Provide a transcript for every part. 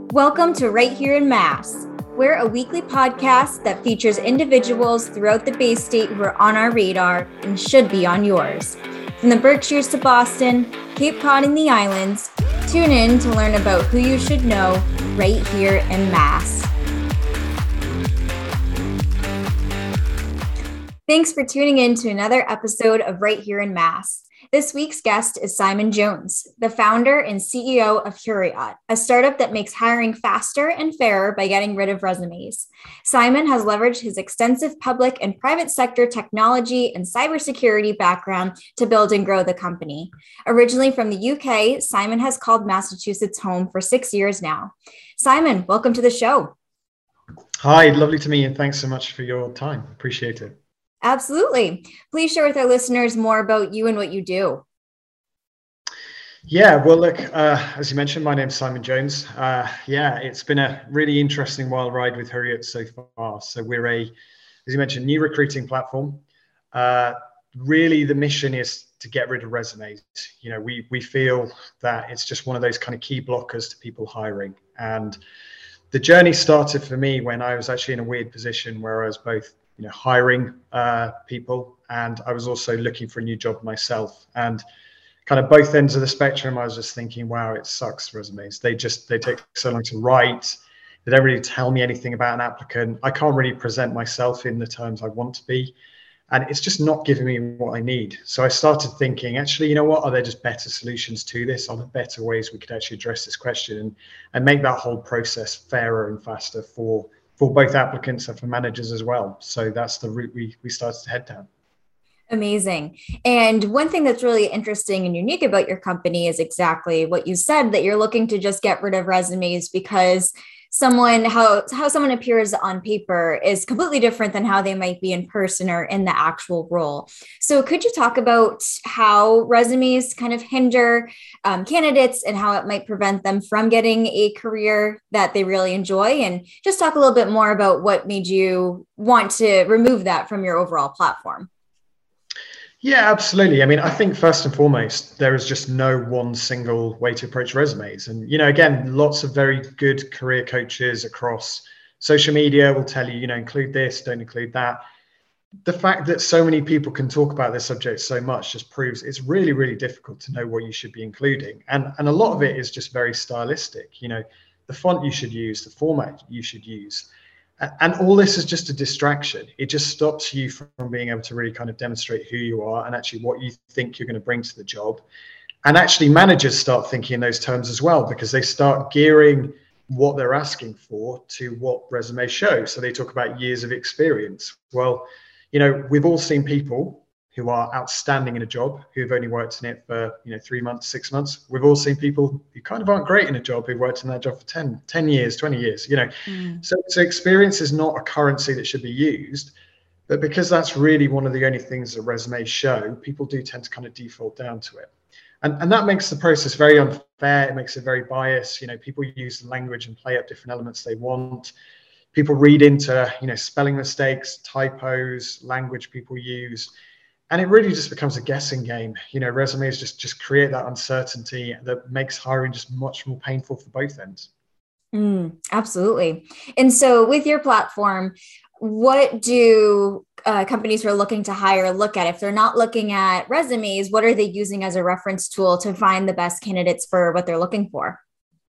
Welcome to Right Here in Mass. We're a weekly podcast that features individuals throughout the Bay State who are on our radar and should be on yours. From the Berkshires to Boston, Cape Cod and the islands, tune in to learn about who you should know right here in Mass. Thanks for tuning in to another episode of Right Here in Mass. This week's guest is Simon Jones, the founder and CEO of Hurriot, a startup that makes hiring faster and fairer by getting rid of resumes. Simon has leveraged his extensive public and private sector technology and cybersecurity background to build and grow the company. Originally from the UK, Simon has called Massachusetts home for 6 years now. Simon, welcome to the show. Hi, lovely to meet you, and thanks so much for your time. Appreciate it. Absolutely. Please share with our listeners more about you and what you do. Yeah, well, look, as you mentioned, my name's Simon Jones. It's been a really interesting wild ride with Hurriot so far. So we're as you mentioned, new recruiting platform. Really, the mission is to get rid of resumes. You know, we feel that it's just one of those kind of key blockers to people hiring. And the journey started for me when I was actually in a weird position where I was both hiring people, and I was also looking for a new job myself. And kind of both ends of the spectrum, I was just thinking, wow, it sucks, resumes. They take so long to write. They don't really tell me anything about an applicant. I can't really present myself in the terms I want to be. And it's just not giving me what I need. So I started thinking, actually, you know what? Are there just better solutions to this? Are there better ways we could actually address this question and make that whole process fairer and faster for both applicants and for managers as well? So that's the route we started to head down. Amazing. And one thing that's really interesting and unique about your company is exactly what you said, that you're looking to just get rid of resumes because how someone appears on paper is completely different than how they might be in person or in the actual role. So could you talk about how resumes kind of hinder candidates and how it might prevent them from getting a career that they really enjoy? And just talk a little bit more about what made you want to remove that from your overall platform. Yeah, absolutely. I mean, I think first and foremost, there is just no one single way to approach resumes. And, again, lots of very good career coaches across social media will tell you, include this, don't include that. The fact that so many people can talk about this subject so much just proves it's really, really difficult to know what you should be including. And a lot of it is just very stylistic, the font you should use, the format you should use. And all this is just a distraction. It just stops you from being able to really kind of demonstrate who you are and actually what you think you're going to bring to the job. And actually managers start thinking in those terms as well, because they start gearing what they're asking for to what resumes show. So they talk about years of experience. Well, we've all seen people who are outstanding in a job, who've only worked in it for 3 months, 6 months. We've all seen people who kind of aren't great in a job, who've worked in that job for 10 years, 20 years, So experience is not a currency that should be used, but because that's really one of the only things that resumes show, people do tend to kind of default down to it. And that makes the process very unfair. It makes it very biased. People use the language and play up different elements they want. People read into, spelling mistakes, typos, language people use. And it really just becomes a guessing game. Resumes just create that uncertainty that makes hiring just much more painful for both ends. Absolutely. And so with your platform, what do companies who are looking to hire look at? If they're not looking at resumes, what are they using as a reference tool to find the best candidates for what they're looking for?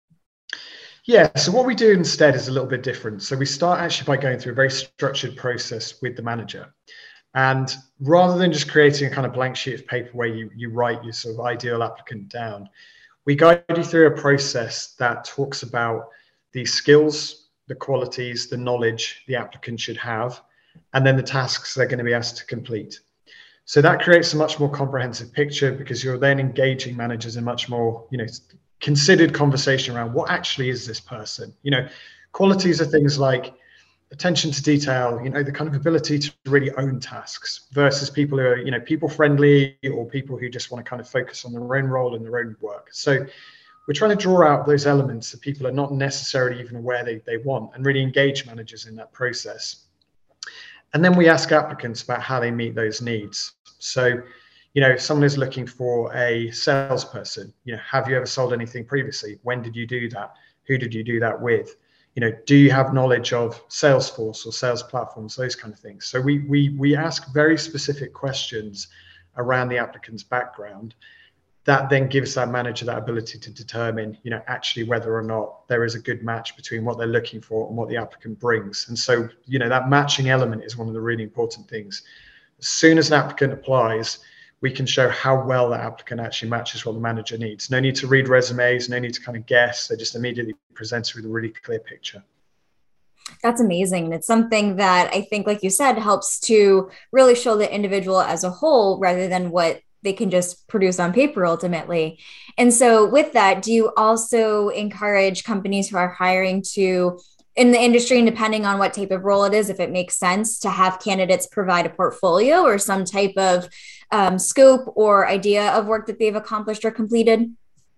Yeah, so what we do instead is a little bit different. So we start actually by going through a very structured process with the manager. And rather than just creating a kind of blank sheet of paper where you write your sort of ideal applicant down, we guide you through a process that talks about the skills, the qualities, the knowledge the applicant should have, and then the tasks they're going to be asked to complete. So that creates a much more comprehensive picture, because you're then engaging managers in much more, considered conversation around what actually is this person. Qualities are things like attention to detail, the kind of ability to really own tasks, versus people who are, people friendly, or people who just want to kind of focus on their own role and their own work. So we're trying to draw out those elements that people are not necessarily even aware they want, and really engage managers in that process. And then we ask applicants about how they meet those needs. So, if someone is looking for a salesperson, have you ever sold anything previously? When did you do that? Who did you do that with? Do you have knowledge of Salesforce or sales platforms, those kind of things? So we ask very specific questions around the applicant's background that then gives that manager that ability to determine, actually whether or not there is a good match between what they're looking for and what the applicant brings. And so, that matching element is one of the really important things. As soon as an applicant applies, we can show how well that applicant actually matches what the manager needs. No need to read resumes, no need to kind of guess. They're just immediately presented with a really clear picture. That's amazing. And it's something that I think, like you said, helps to really show the individual as a whole rather than what they can just produce on paper ultimately. And so with that, do you also encourage companies who are hiring to, in the industry, and depending on what type of role it is, if it makes sense, to have candidates provide a portfolio or some type of scope or idea of work that they've accomplished or completed?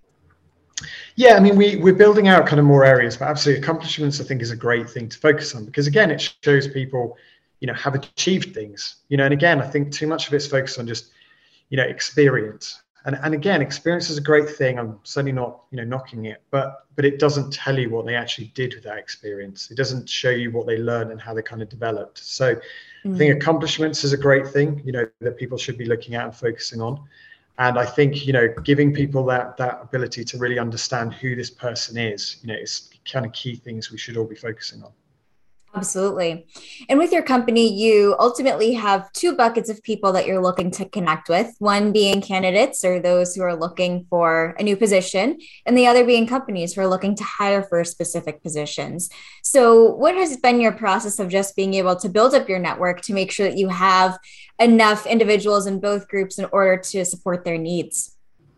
Yeah, I mean, we're building out kind of more areas, but absolutely accomplishments, I think, is a great thing to focus on because, again, it shows people, have achieved things, and again, I think too much of it's focused on just, experience. And again, experience is a great thing. I'm certainly not, knocking it, but it doesn't tell you what they actually did with that experience. It doesn't show you what they learned and how they kind of developed. So I think accomplishments is a great thing, that people should be looking at and focusing on. And I think, giving people that ability to really understand who this person is, is kind of key things we should all be focusing on. Absolutely. And with your company, you ultimately have two buckets of people that you're looking to connect with, one being candidates or those who are looking for a new position, and the other being companies who are looking to hire for specific positions. So what has been your process of just being able to build up your network to make sure that you have enough individuals in both groups in order to support their needs?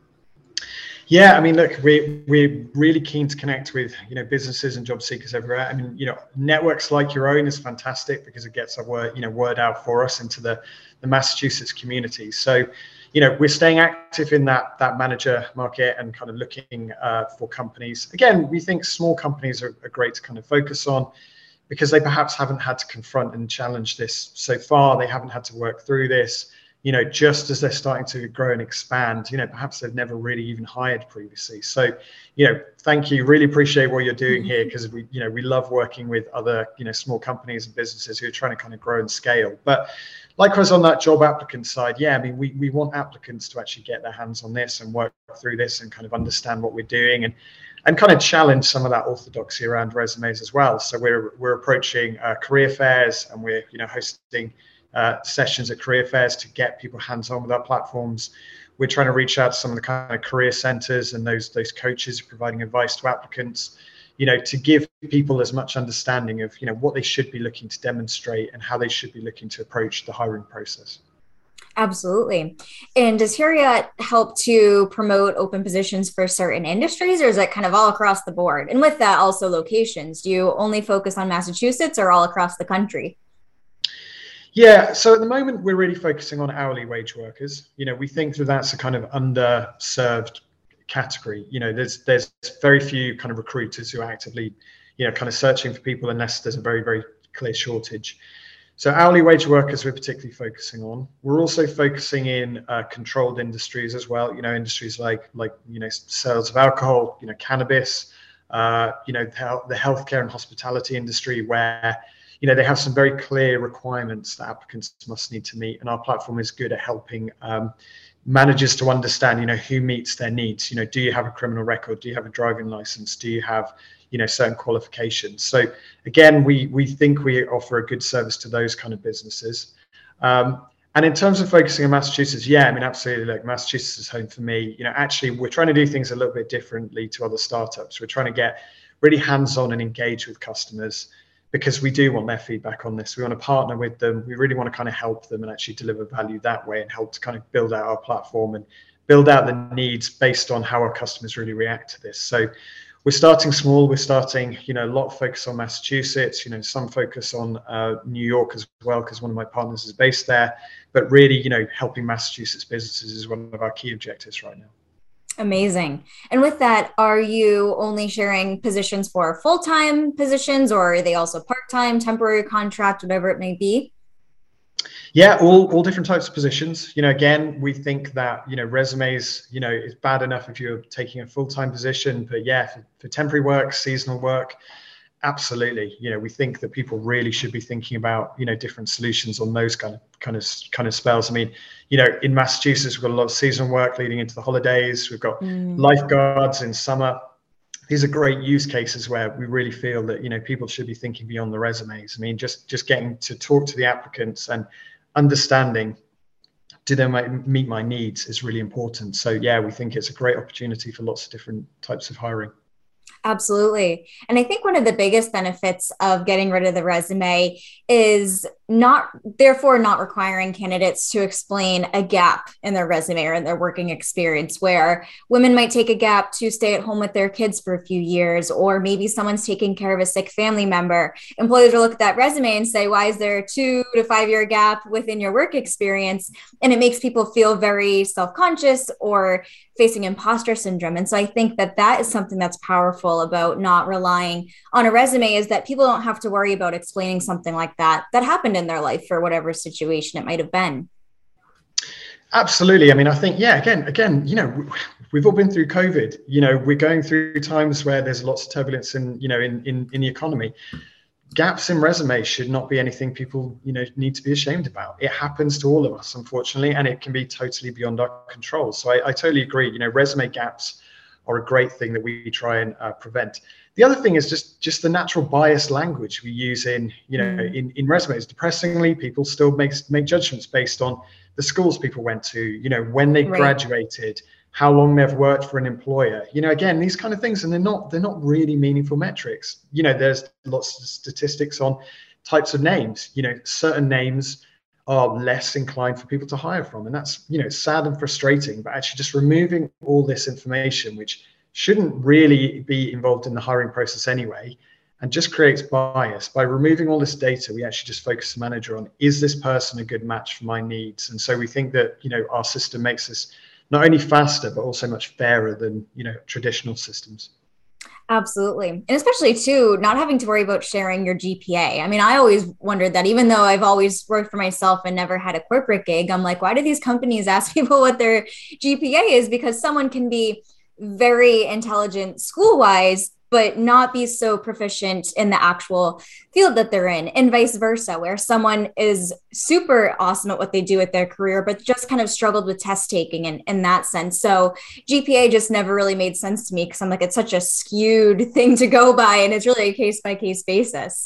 Yeah, I mean, look, we're really keen to connect with, businesses and job seekers everywhere. I mean, networks like your own is fantastic because it gets our word out for us into the Massachusetts community. So, we're staying active in that manager market and kind of looking for companies. Again, we think small companies are great to kind of focus on because they perhaps haven't had to confront and challenge this so far. They haven't had to work through this. Just as they're starting to grow and expand, perhaps they've never really even hired previously. So, thank you. Really appreciate what you're doing here because we love working with other, small companies and businesses who are trying to kind of grow and scale. But likewise on that job applicant side, yeah, I mean, we want applicants to actually get their hands on this and work through this and kind of understand what we're doing and kind of challenge some of that orthodoxy around resumes as well. So we're approaching career fairs and we're, hosting sessions at career fairs to get people hands-on with our platforms. We're trying to reach out to some of the kind of career centers and those coaches providing advice to applicants, to give people as much understanding of, what they should be looking to demonstrate and how they should be looking to approach the hiring process. Absolutely. And does Hariat help to promote open positions for certain industries, or is it kind of all across the board? And with that, also locations. Do you only focus on Massachusetts or all across the country? Yeah, so at the moment, we're really focusing on hourly wage workers. We think that that's a kind of underserved category. There's very few kind of recruiters who are actively, kind of searching for people unless there's a very, very clear shortage. So hourly wage workers we're particularly focusing on. We're also focusing in controlled industries as well, industries like sales of alcohol, cannabis, the healthcare and hospitality industry where they have some very clear requirements that applicants must need to meet. And our platform is good at helping managers to understand, who meets their needs. Do you have a criminal record? Do you have a driving license? Do you have, certain qualifications? So again, we think we offer a good service to those kind of businesses. And in terms of focusing on Massachusetts, yeah, I mean, absolutely. Like Massachusetts is home for me. Actually, we're trying to do things a little bit differently to other startups. We're trying to get really hands-on and engage with customers, because we do want their feedback on this. We want to partner with them. We really want to kind of help them and actually deliver value that way and help to kind of build out our platform and build out the needs based on how our customers really react to this. So we're starting small. We're starting, a lot of focus on Massachusetts, some focus on New York as well, because one of my partners is based there. But really, helping Massachusetts businesses is one of our key objectives right now. Amazing. And with that, are you only sharing positions for full-time positions, or are they also part-time, temporary contract, whatever it may be? Yeah, all different types of positions. Again, we think that, resumes, is bad enough if you're taking a full-time position, but yeah, for temporary work, seasonal work, absolutely. We think that people really should be thinking about, different solutions on those kind of spells. I mean, in Massachusetts, we've got a lot of seasonal work leading into the holidays. We've got lifeguards in summer. These are great use cases where we really feel that, people should be thinking beyond the resumes. I mean, just getting to talk to the applicants and understanding, do they meet my needs, is really important. So yeah, we think it's a great opportunity for lots of different types of hiring. Absolutely. And I think one of the biggest benefits of getting rid of the resume is not requiring candidates to explain a gap in their resume or in their working experience, where women might take a gap to stay at home with their kids for a few years, or maybe someone's taking care of a sick family member. Employers will look at that resume and say, why is there a 2 to 5 year gap within your work experience? And it makes people feel very self-conscious or facing imposter syndrome. And so I think that is something that's powerful about not relying on a resume, is that people don't have to worry about explaining something like that happened in their life for whatever situation it might have been. Absolutely. I mean, I think, yeah, again, we've all been through COVID. We're going through times where there's lots of turbulence in the economy. Gaps in resumes should not be anything people, need to be ashamed about. It happens to all of us, unfortunately, and it can be totally beyond our control. So I totally agree. Resume gaps are a great thing that we try and prevent. The other thing is just the natural biased language we use in resumes. Depressingly, people still make judgments based on the schools people went to, when they graduated, how long they've worked for an employer. Again, these kind of things, and they're not really meaningful metrics. There's lots of statistics on types of names. Certain names are less inclined for people to hire from, and that's sad and frustrating. But actually, just removing all this information, which shouldn't really be involved in the hiring process anyway, and just creates bias. By removing all this data, we actually just focus the manager on, is this person a good match for my needs? And so we think that our system makes this not only faster, but also much fairer than traditional systems. Absolutely. And especially too, not having to worry about sharing your GPA. I mean, I always wondered that, even though I've always worked for myself and never had a corporate gig, I'm like, why do these companies ask people what their GPA is? Because someone can be very intelligent school-wise, but not be so proficient in the actual field that they're in, and vice versa, where someone is super awesome at what they do with their career, but just kind of struggled with test taking in that sense. So GPA just never really made sense to me, because I'm like, it's such a skewed thing to go by, and it's really a case-by-case basis.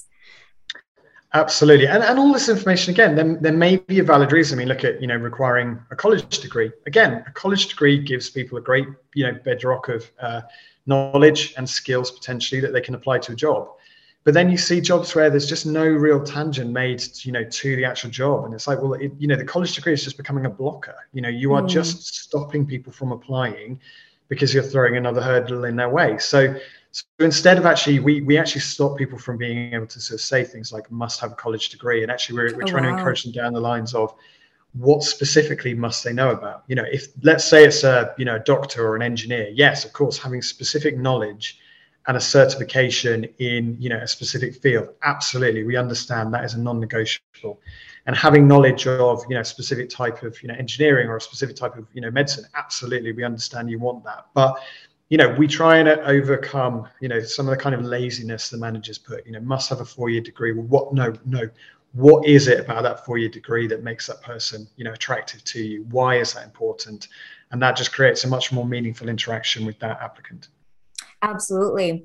Absolutely. And all this information, again, there may be a valid reason. I mean, look at, requiring a college degree. Again, a college degree gives people a great, bedrock of knowledge and skills potentially that they can apply to a job. But then you see jobs where there's just no real tangent made, to the actual job. And it's like, well, the college degree is just becoming a blocker. You are just stopping people from applying because you're throwing another hurdle in their way. So instead of actually, we actually stop people from being able to sort of say things like must have a college degree. And actually we're trying to encourage them down the lines of, what specifically must they know about? If let's say it's a doctor or an engineer, yes, of course, having specific knowledge and a certification in a specific field, absolutely, we understand that is a non-negotiable. And having knowledge of a specific type of engineering or a specific type of medicine, absolutely, we understand you want that. But we try and overcome some of the kind of laziness the managers put. Must have a 4-year degree. Well, no. What is it about that 4-year degree that makes that person, attractive to you? Why is that important? And that just creates a much more meaningful interaction with that applicant. Absolutely.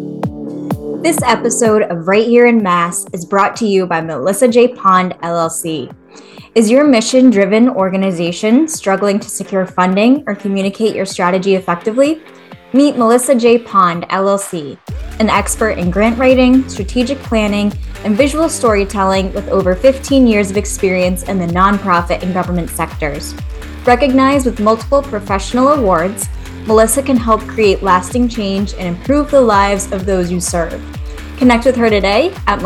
This episode of Right Here in Mass is brought to you by Melissa J. Pond, LLC. Is your mission-driven organization struggling to secure funding or communicate your strategy effectively? Meet Melissa J. Pond, LLC, an expert in grant writing, strategic planning, and visual storytelling with over 15 years of experience in the nonprofit and government sectors. Recognized with multiple professional awards, Melissa can help create lasting change and improve the lives of those you serve. Connect with her today at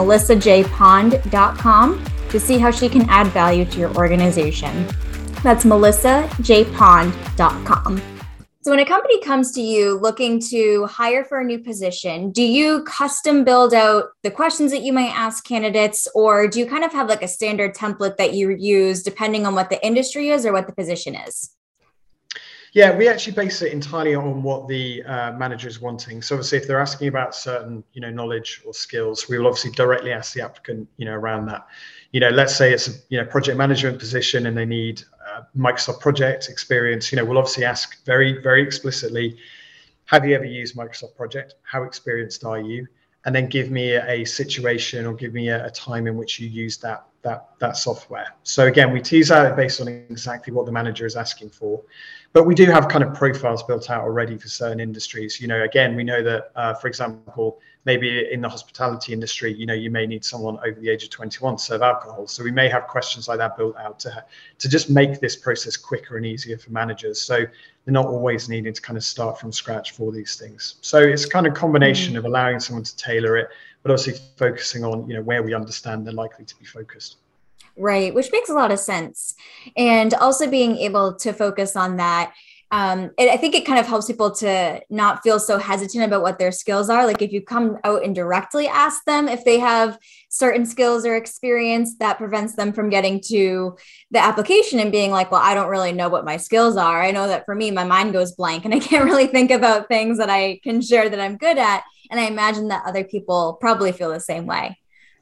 melissajpond.com to see how she can add value to your organization. That's melissajpond.com. So when a company comes to you looking to hire for a new position, do you custom build out the questions that you might ask candidates, or do you kind of have like a standard template that you use depending on what the industry is or what the position is? Yeah, we actually base it entirely on what the manager is wanting. So obviously, if they're asking about certain, knowledge or skills, we will obviously directly ask the applicant, around that. Let's say it's a project management position and they need Microsoft project experience. We'll obviously ask very, very explicitly, have you ever used Microsoft Project? How experienced are you? And then give me a situation or give me a time in which you used that software. So again, we tease out based on exactly what the manager is asking for. But we do have kind of profiles built out already for certain industries. Again, we know that, for example, maybe in the hospitality industry, you may need someone over the age of 21 to serve alcohol. So we may have questions like that built out to just make this process quicker and easier for managers. So they're not always needing to kind of start from scratch for these things. So it's kind of combination of allowing someone to tailor it, but also focusing on, where we understand they're likely to be focused. Right, which makes a lot of sense. And also being able to focus on that. I think it kind of helps people to not feel so hesitant about what their skills are. Like if you come out and directly ask them if they have certain skills or experience, that prevents them from getting to the application and being like, well, I don't really know what my skills are. I know that for me, my mind goes blank and I can't really think about things that I can share that I'm good at. And I imagine that other people probably feel the same way.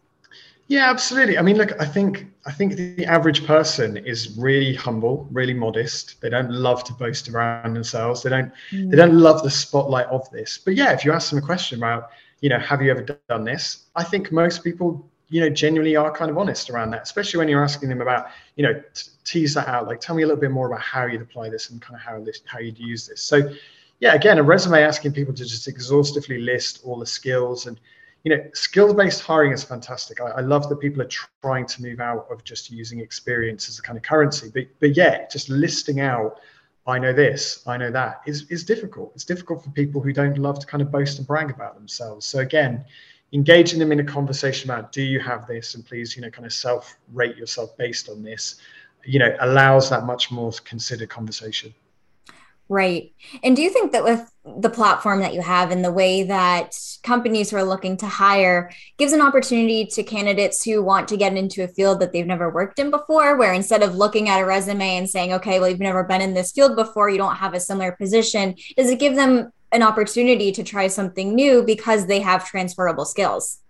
Yeah, absolutely. I mean, look, I think the average person is really humble, really modest. They don't love to boast around themselves. They don't love the spotlight of this. But yeah, if you ask them a question about, have you ever done this? I think most people, genuinely are kind of honest around that, especially when you're asking them about, tease that out, like tell me a little bit more about how you'd apply this and kind of how you'd use this. So yeah, again, a resume asking people to just exhaustively list all the skills and skill-based hiring is fantastic. I love that people are trying to move out of just using experience as a kind of currency. But yeah, just listing out, I know this, I know that is difficult. It's difficult for people who don't love to kind of boast and brag about themselves. So again, engaging them in a conversation about, do you have this? And please, kind of self-rate yourself based on this, allows that much more considered conversation. Right. And do you think that with the platform that you have and the way that companies who are looking to hire gives an opportunity to candidates who want to get into a field that they've never worked in before, where instead of looking at a resume and saying, okay, well, you've never been in this field before, you don't have a similar position, does it give them an opportunity to try something new because they have transferable skills?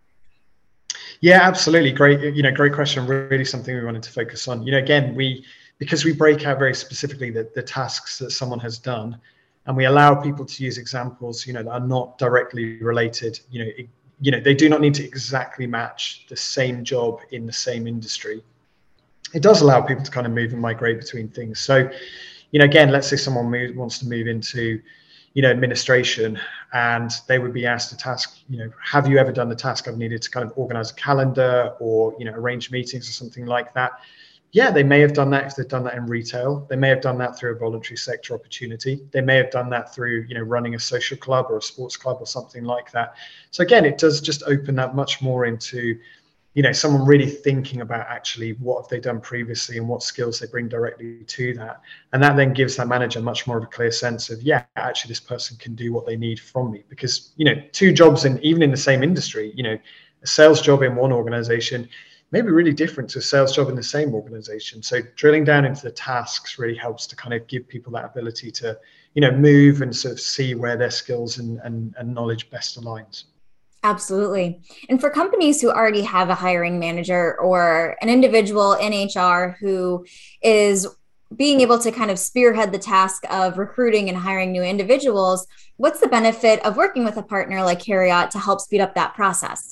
Yeah, absolutely. Great question. Really something we wanted to focus on. Again, because we break out very specifically the tasks that someone has done, and we allow people to use examples, that are not directly related. They do not need to exactly match the same job in the same industry. It does allow people to kind of move and migrate between things. So, again, let's say someone wants to move into, administration, and they would be asked a task, have you ever done the task I've needed to kind of organize a calendar or, arrange meetings or something like that? Yeah, they may have done that if they've done that in retail. They may have done that through a voluntary sector opportunity. They may have done that through, running a social club or a sports club or something like that. So again, it does just open that much more into, someone really thinking about actually what have they done previously and what skills they bring directly to that. And that then gives that manager much more of a clear sense of, yeah, actually this person can do what they need from me. Because, two jobs even in the same industry, a sales job in one organization may be really different to a sales job in the same organization. So drilling down into the tasks really helps to kind of give people that ability to, move and sort of see where their skills and knowledge best aligns. Absolutely. And for companies who already have a hiring manager or an individual in HR who is being able to kind of spearhead the task of recruiting and hiring new individuals, what's the benefit of working with a partner like Hariot to help speed up that process?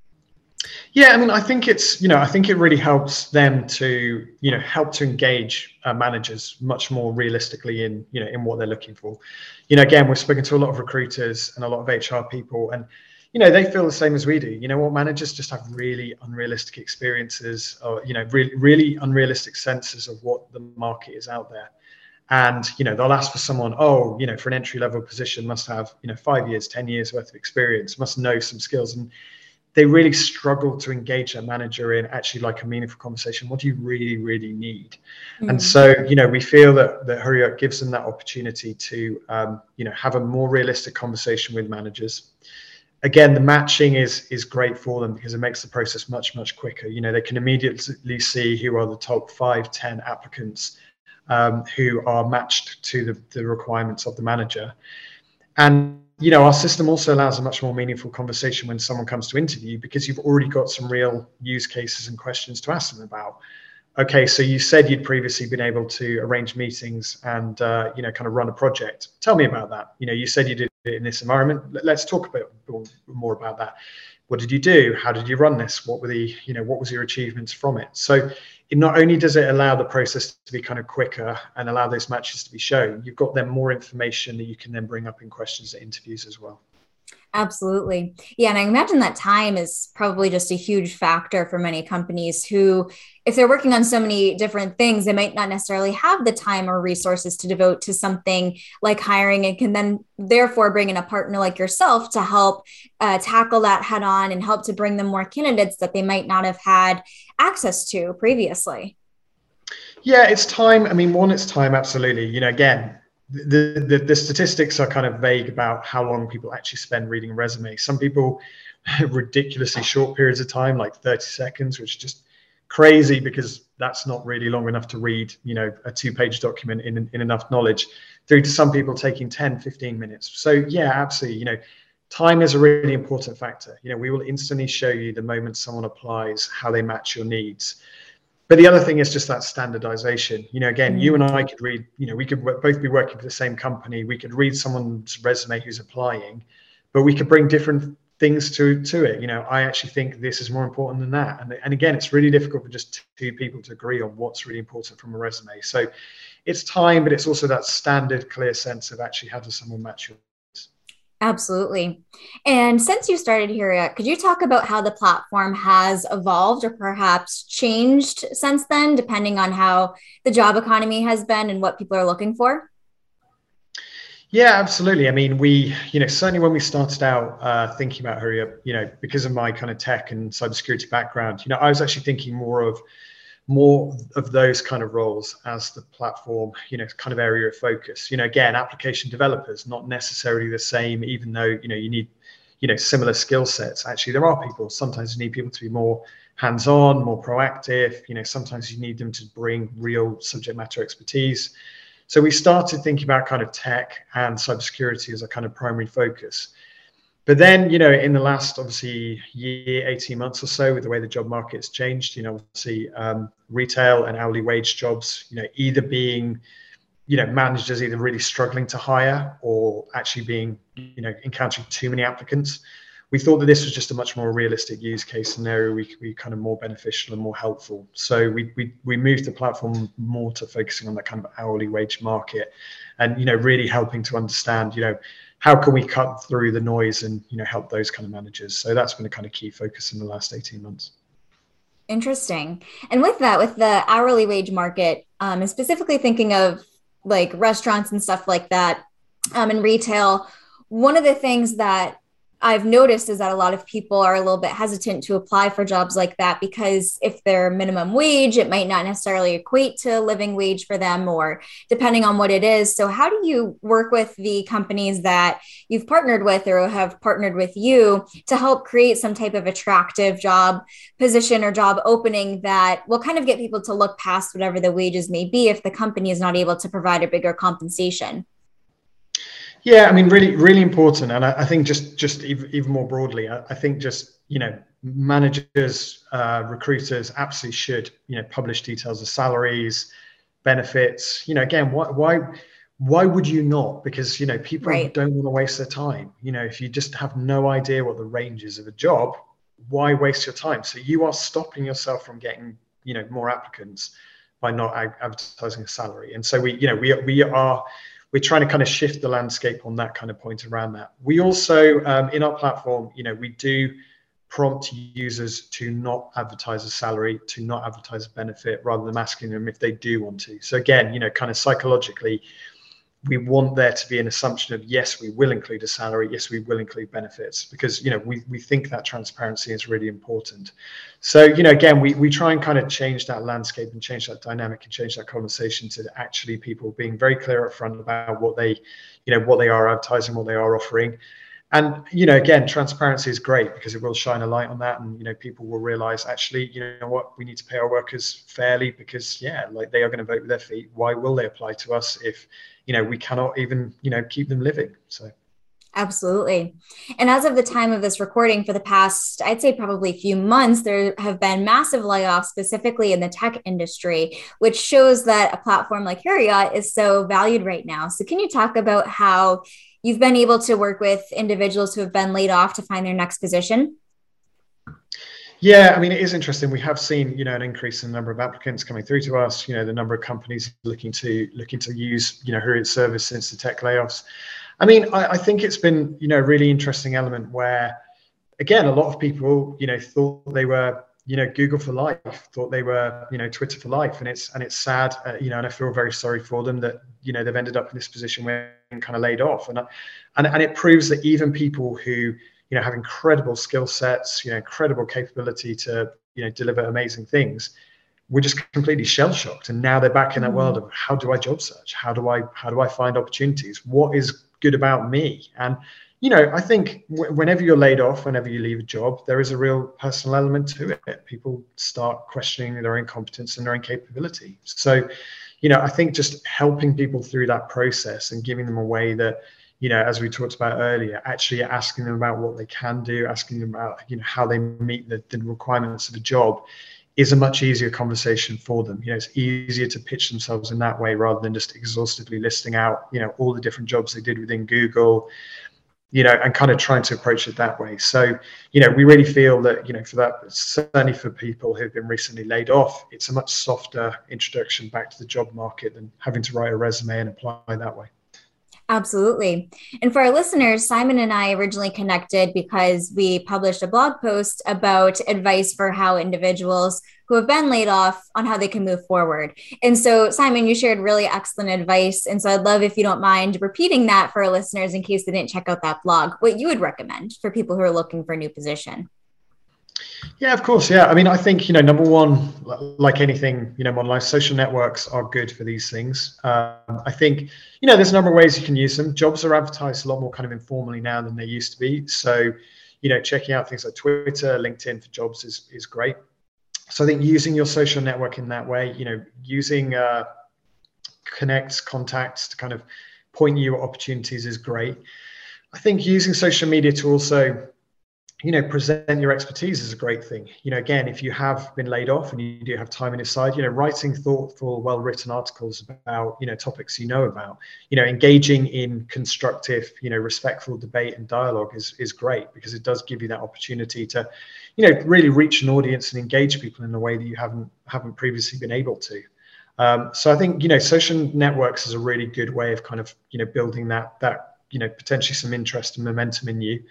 Yeah, I mean, I think I think it really helps them to, help to engage managers much more realistically in what they're looking for. Again, we've spoken to a lot of recruiters and a lot of HR people, and, they feel the same as we do. What managers just have really unrealistic experiences or, really unrealistic senses of what the market is out there. And, they'll ask for someone, for an entry level position must have, 5 years, 10 years worth of experience, must know some skills. And they really struggle to engage a manager in actually like a meaningful conversation. What do you really, really need? And so, we feel that Hurry Up gives them that opportunity to, have a more realistic conversation with managers. Again, the matching is great for them because it makes the process much, much quicker. They can immediately see who are the top 5, 10 applicants who are matched to the requirements of the manager. And our system also allows a much more meaningful conversation when someone comes to interview, because you've already got some real use cases and questions to ask them about. Okay, so you said you'd previously been able to arrange meetings and kind of run a project. Tell me about that. You said you did it in this environment. Let's talk a bit more about that. What did you do? How did you run this? What were what was your achievements from it? So not only does it allow the process to be kind of quicker and allow those matches to be shown, you've got then more information that you can then bring up in questions at interviews as well. Absolutely. Yeah. And I imagine that time is probably just a huge factor for many companies who, if they're working on so many different things, they might not necessarily have the time or resources to devote to something like hiring, and can then therefore bring in a partner like yourself to help tackle that head on and help to bring them more candidates that they might not have had access to previously. Yeah, it's time. I mean, one, it's time. Absolutely. Again, the statistics are kind of vague about how long people actually spend reading a resume. Some people ridiculously short periods of time, like 30 seconds, which is just crazy because that's not really long enough to read, a 2-page document in enough knowledge, through to some people taking 10, 15 minutes. So yeah, absolutely. Time is a really important factor. We will instantly show you the moment someone applies, how they match your needs. But the other thing is just that standardization. Again, you and I could read, we could both be working for the same company. We could read someone's resume who's applying, but we could bring different things to it. I actually think this is more important than that. And again, it's really difficult for just two people to agree on what's really important from a resume. So it's time, but it's also that standard, clear sense of actually how does someone match your. Absolutely. And since you started here, could you talk about how the platform has evolved or perhaps changed since then, depending on how the job economy has been and what people are looking for? Yeah, absolutely. I mean, we, certainly when we started out thinking about Hurry Up, because of my kind of tech and cybersecurity background, I was actually thinking more of those kind of roles as the platform, kind of area of focus. Again, application developers, not necessarily the same, even though, you need, similar skill sets. Actually, there are people, sometimes you need people to be more hands-on, more proactive. Sometimes you need them to bring real subject matter expertise. So we started thinking about kind of tech and cybersecurity as a kind of primary focus. But then, in the last, obviously, year, 18 months or so, with the way the job market's changed, obviously, retail and hourly wage jobs, either being, managers either really struggling to hire or actually being, encountering too many applicants. We thought that this was just a much more realistic use case scenario. We could be kind of more beneficial and more helpful. So we moved the platform more to focusing on that kind of hourly wage market and, really helping to understand, how can we cut through the noise and, help those kind of managers? So that's been a kind of key focus in the last 18 months. Interesting. And with that, with the hourly wage market, and specifically thinking of like restaurants and stuff like that, in retail, one of the things that I've noticed is that a lot of people are a little bit hesitant to apply for jobs like that because if they're minimum wage, it might not necessarily equate to a living wage for them, or depending on what it is. So how do you work with the companies that you've partnered with or have partnered with you to help create some type of attractive job position or job opening that will kind of get people to look past whatever the wages may be if the company is not able to provide a bigger compensation? Yeah, I mean, really, really important. And I think just even more broadly, I think just, managers, recruiters absolutely should, publish details of salaries, benefits. Again, why would you not? Because, people Right. don't want to waste their time. If you just have no idea what the range is of a job, why waste your time? So you are stopping yourself from getting, more applicants by not advertising a salary. And so we're trying to kind of shift the landscape on that kind of point around that. We also, in our platform, we do prompt users to not advertise a salary, to not advertise a benefit, rather than asking them if they do want to. So again, kind of psychologically, we want there to be an assumption of, yes, we will include a salary, yes, we will include benefits, because, you know, we think that transparency is really important. So, you know, again, we try and kind of change that landscape and change that dynamic and change that conversation to actually people being very clear up front about what they, you know, what they are advertising, what they are offering. And, you know, again, transparency is great because it will shine a light on that. And, you know, people will realize, actually, you know what, we need to pay our workers fairly because, yeah, like they are going to vote with their feet. Why will they apply to us if, you know, we cannot even, you know, keep them living? So. Absolutely. And as of the time of this recording, for the past, I'd say probably a few months, there have been massive layoffs, specifically in the tech industry, which shows that a platform like Hurriot is so valued right now. So can you talk about how you've been able to work with individuals who have been laid off to find their next position? Yeah, I mean, it is interesting. We have seen, you know, an increase in the number of applicants coming through to us. You know, the number of companies looking to use, you know, Hurriot service since the tech layoffs. I mean, I think it's been, you know, a really interesting element where, again, a lot of people, you know, thought they were, you know, Google for life, thought they were, you know, Twitter for life, and it's sad, you know, and I feel very sorry for them that, you know, they've ended up in this position where they're kind of laid off, and it proves that even people who, you know, have incredible skill sets, you know, incredible capability to, you know, deliver amazing things, were just completely shell shocked, and now they're back in that world of, how do I job search? How do I find opportunities? What is good about me? And, you know, I think whenever you're laid off, whenever you leave a job, there is a real personal element to it. People start questioning their own competence and their own capability. So, you know, I think just helping people through that process and giving them a way that, you know, as we talked about earlier, actually asking them about what they can do, asking them about, you know, how they meet the requirements of the job, is a much easier conversation for them. You know, it's easier to pitch themselves in that way rather than just exhaustively listing out, you know, all the different jobs they did within Google, you know, and kind of trying to approach it that way. So, you know, we really feel that, you know, for that, certainly for people who've been recently laid off, it's a much softer introduction back to the job market than having to write a resume and apply that way. Absolutely. And for our listeners, Simon and I originally connected because we published a blog post about advice for how individuals who have been laid off on how they can move forward. And so, Simon, you shared really excellent advice. And so I'd love if you don't mind repeating that for our listeners in case they didn't check out that blog, what you would recommend for people who are looking for a new position. Yeah, of course. Yeah. I mean, I think, you know, number one, like anything, you know, online social networks are good for these things. I think, you know, there's a number of ways you can use them. Jobs are advertised a lot more kind of informally now than they used to be. So, you know, checking out things like Twitter, LinkedIn for jobs is great. So I think using your social network in that way, you know, using connects, contacts to kind of point you at opportunities is great. I think using social media to also, you know, present your expertise is a great thing. You know, again, if you have been laid off and you do have time on your side, you know, writing thoughtful, well-written articles about, you know, topics you know about, you know, engaging in constructive, you know, respectful debate and dialogue is great, because it does give you that opportunity to, you know, really reach an audience and engage people in a way that you haven't previously been able to. So I think, you know, social networks is a really good way of kind of, you know, building that, you know, potentially some interest and momentum in you.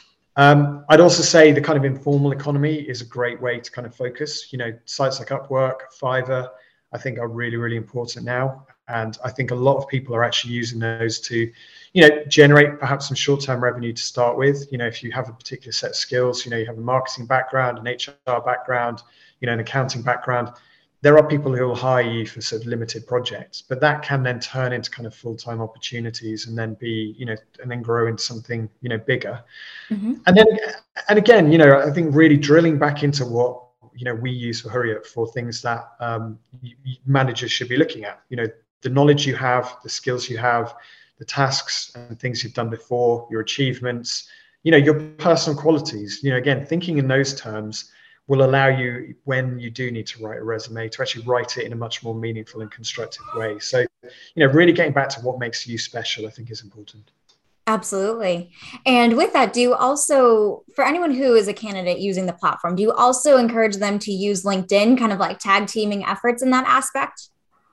I'd also say the kind of informal economy is a great way to kind of focus. You know, sites like Upwork, Fiverr, I think are really, really important now. And I think a lot of people are actually using those to, you know, generate perhaps some short-term revenue to start with. You know, if you have a particular set of skills, you know, you have a marketing background, an HR background, you know, an accounting background, there are people who will hire you for sort of limited projects, but that can then turn into kind of full-time opportunities and then be, you know, and then grow into something, you know, bigger. Mm-hmm. And again, you know, I think really drilling back into what, you know, we use for Hurriot for things that managers should be looking at, you know, the knowledge you have, the skills you have, the tasks and things you've done before, your achievements, you know, your personal qualities, you know, again, thinking in those terms will allow you, when you do need to write a resume, to actually write it in a much more meaningful and constructive way. So, you know, really getting back to what makes you special, I think is important. Absolutely. And with that, do you also, for anyone who is a candidate using the platform, do you also encourage them to use LinkedIn, kind of like tag teaming efforts in that aspect?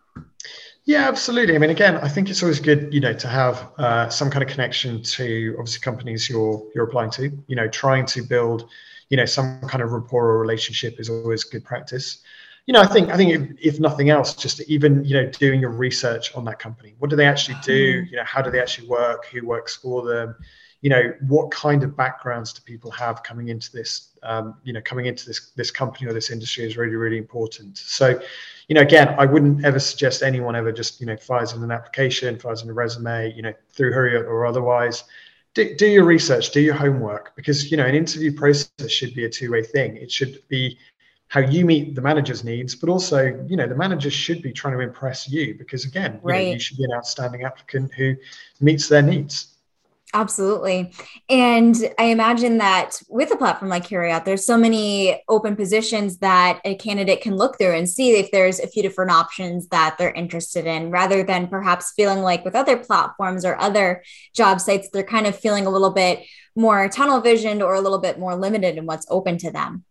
Yeah, absolutely. I mean, again, I think it's always good, you know, to have some kind of connection to obviously companies you're applying to, you know, trying to build, you know, some kind of rapport or relationship is always good practice. I think if nothing else, just even, doing your research on that company. What do they actually do? How do they actually work? Who works for them? What kind of backgrounds do people have coming into this, this company or this industry is really, really important. So, again, I wouldn't ever suggest anyone ever just, fires in an application, fires in a resume, through Hurriyut or otherwise. Do your research, do your homework, because, an interview process should be a two-way thing. It should be how you meet the manager's needs, but also, the manager should be trying to impress you, because again, you should be an outstanding applicant who meets their needs. Absolutely. And I imagine that with a platform like Hurriyut, there's so many open positions that a candidate can look through and see if there's a few different options that they're interested in, rather than perhaps feeling like with other platforms or other job sites, they're kind of feeling a little bit more tunnel visioned or a little bit more limited in what's open to them.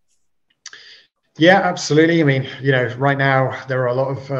Yeah, absolutely. I mean, right now there are a lot of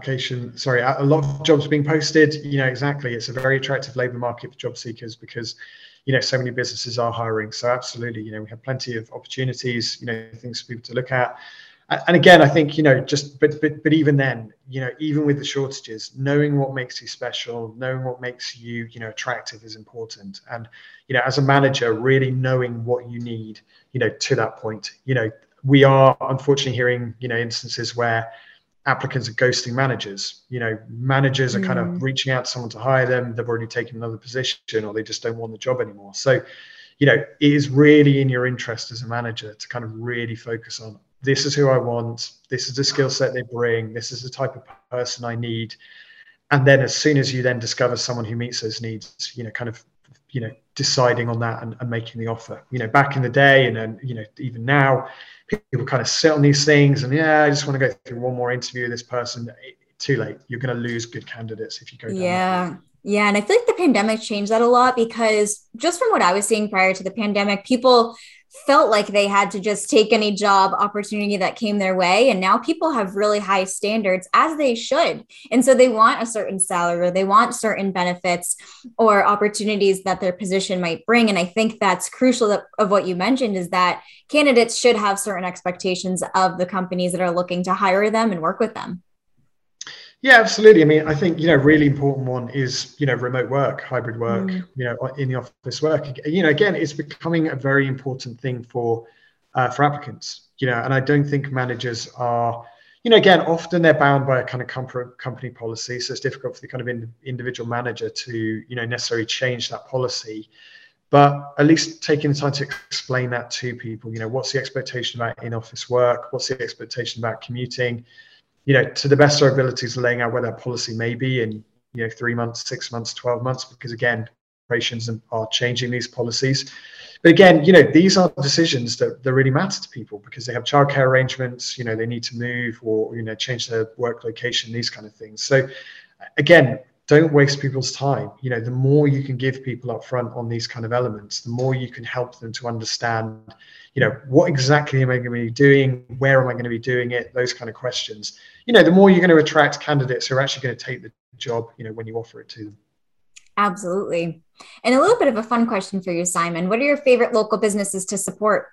a lot of jobs being posted. Exactly. It's a very attractive labor market for job seekers because, so many businesses are hiring. So absolutely, we have plenty of opportunities, things for people to look at. And again, I think, but even then, even with the shortages, knowing what makes you special, knowing what makes you, attractive is important. And, as a manager, really knowing what you need, to that point, we are unfortunately hearing, instances where applicants are ghosting managers. Managers are kind of reaching out to someone to hire them. They've already taken another position, or they just don't want the job anymore. So, it is really in your interest as a manager to kind of really focus on, this is who I want. This is the skill set they bring. This is the type of person I need. And then as soon as you then discover someone who meets those needs, deciding on that and making the offer. Back in the day, and then, even now, people kind of sit on these things and, I just want to go through one more interview with this person. Too late. You're going to lose good candidates if you go down that route. Yeah. And I feel like the pandemic changed that a lot, because just from what I was seeing prior to the pandemic, people felt like they had to just take any job opportunity that came their way. And now people have really high standards, as they should. And so they want a certain salary, or they want certain benefits or opportunities that their position might bring. And I think that's crucial of what you mentioned, is that candidates should have certain expectations of the companies that are looking to hire them and work with them. Yeah, absolutely. I mean, I think, really important one is, remote work, hybrid work, in the office work. Again, it's becoming a very important thing for applicants, and I don't think managers are, again, often they're bound by a kind of company policy. So it's difficult for the kind of individual manager to, necessarily change that policy. But at least taking the time to explain that to people, what's the expectation about in-office work? What's the expectation about commuting? To the best of our abilities, laying out where that policy may be in, 3 months, 6 months, 12 months, because again, corporations are changing these policies. But again, these are decisions that really matter to people, because they have childcare arrangements, they need to move or, change their work location, these kind of things. So again, don't waste people's time. The more you can give people up front on these kind of elements, the more you can help them to understand, what exactly am I going to be doing? Where am I going to be doing it? Those kind of questions. The more you're going to attract candidates who are actually going to take the job, when you offer it to them. Absolutely. And a little bit of a fun question for you, Simon. What are your favorite local businesses to support?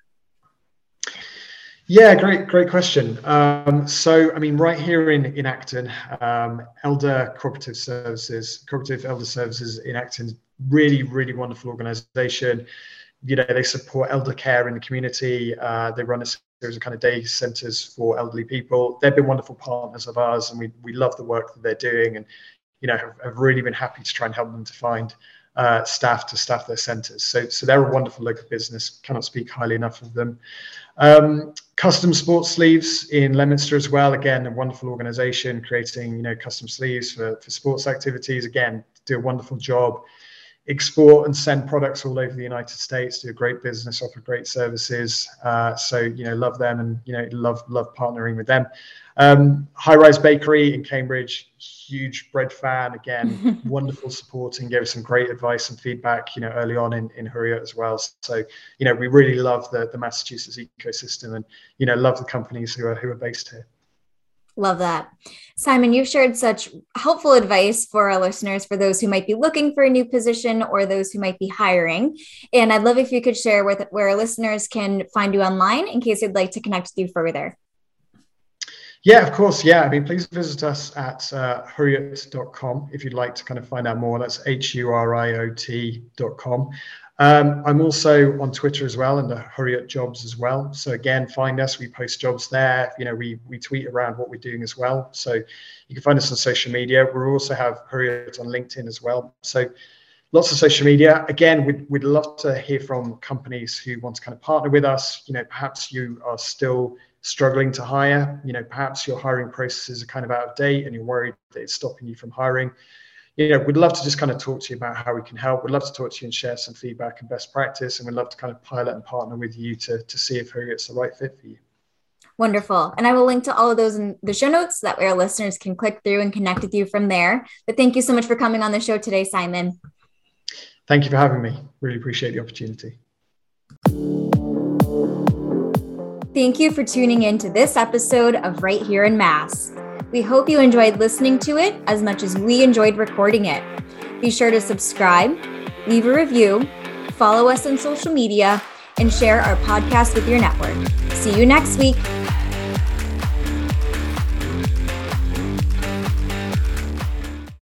Yeah, great question. So, I mean, right here in Acton, Elder Cooperative Elder Services in Acton, really, really wonderful organisation. They support elder care in the community. They run a series of kind of day centres for elderly people. They've been wonderful partners of ours, and we love the work that they're doing, and have really been happy to try and help them to find staff to staff their centres. So they're a wonderful local business. Cannot speak highly enough of them. Custom Sports Sleeves in Leominster as well. Again, a wonderful organisation creating custom sleeves for sports activities. Again, do a wonderful job. Export and send products all over the United States. Do a great business, offer great services. So love them, and love partnering with them. High Rise Bakery in Cambridge, huge bread fan. Again, wonderful supporting, gave us some great advice and feedback, early on in Hurriyut as well. So, we really love the Massachusetts ecosystem, and, love the companies who are based here. Love that. Simon, you've shared such helpful advice for our listeners, for those who might be looking for a new position or those who might be hiring. And I'd love if you could share where our listeners can find you online in case they'd like to connect with you further. Yeah, of course. Yeah. I mean, please visit us at huriot.com if you'd like to kind of find out more. That's HURIOT.com. I'm also on Twitter as well, under Huriot Jobs as well. So again, find us. We post jobs there. We tweet around what we're doing as well. So you can find us on social media. We also have Huriot on LinkedIn as well. So lots of social media. Again, we'd love to hear from companies who want to kind of partner with us. Perhaps you are still struggling to hire. Perhaps your hiring processes are kind of out of date and you're worried that it's stopping you from hiring. We'd love to just kind of talk to you about how we can help. We'd love to talk to you and share some feedback and best practice. And we'd love to kind of pilot and partner with you to see if Huriot's the right fit for you. Wonderful. And I will link to all of those in the show notes. That way our listeners can click through and connect with you from there. But thank you so much for coming on the show today, Simon. Thank you for having me. Really appreciate the opportunity. Thank you for tuning in to this episode of Right Here in Mass. We hope you enjoyed listening to it as much as we enjoyed recording it. Be sure to subscribe, leave a review, follow us on social media, and share our podcast with your network. See you next week.